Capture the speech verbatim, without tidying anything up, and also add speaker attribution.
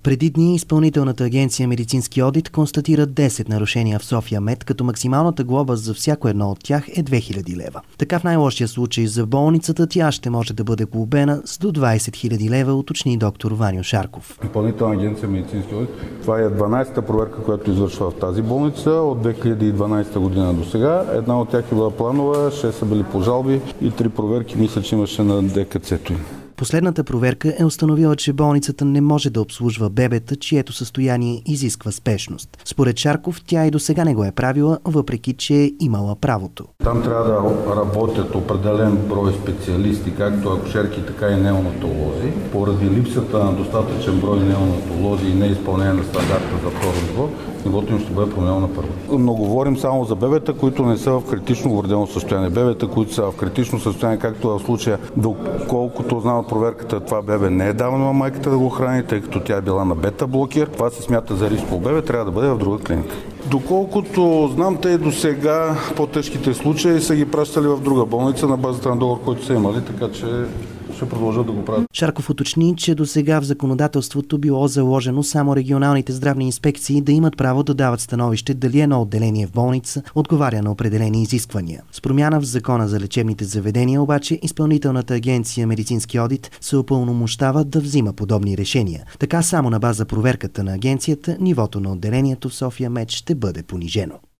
Speaker 1: Преди дни изпълнителната агенция Медицински одит констатира десет нарушения в София Мед, като максималната глоба за всяко едно от тях е две хиляди лева. Така в най-лошия случай за болницата тя ще може да бъде глобена с до двайсет хиляди лева, уточни доктор Ваньо Шарков.
Speaker 2: Изпълнителна агенция Медицински одит. Това е дванайсета проверка, която извършва в тази болница от две хиляди и дванайсета година до сега. Една от тях е била планова, шест са били по жалби и три проверки, мисля, че имаше на ДКЦ-то им.
Speaker 1: Последната проверка е установила, че болницата не може да обслужва бебета, чието състояние изисква спешност. Според Шарков, тя и до сега не го е правила, въпреки че е имала правото.
Speaker 2: Там трябва да работят определен брой специалисти, както акушерки, така и неонатолози. Поради липсата на достатъчен брой неонатолози и неизпълнение на стандарта за второ ниво, нивото им ще бъде променено на първо. Но говорим само за бебета, които не са в критично увредено състояние. Бебета, които са в критично състояние, както в случая, доколкото знам от проверката, това бебе не е давано на майката да го храни, тъй като тя е била на бета-блокер. Това се смята за рисково бебе, трябва да бъде в друга клиника. Доколкото знам, те до сега по-тежките случаи са ги пращали в друга болница на базата на договор, който са имали, така че ще продължат да го правят.
Speaker 1: Шарков уточни, че до сега в законодателството било заложено само регионалните здравни инспекции да имат право да дават становище дали едно отделение в болница отговаря на определени изисквания. С промяна в закона за лечебните заведения обаче изпълнителната агенция Медицински одит се упълномощава да взима подобни решения. Така само на база проверката на агенцията нивото на отделението в София Мед ще бъде понижено.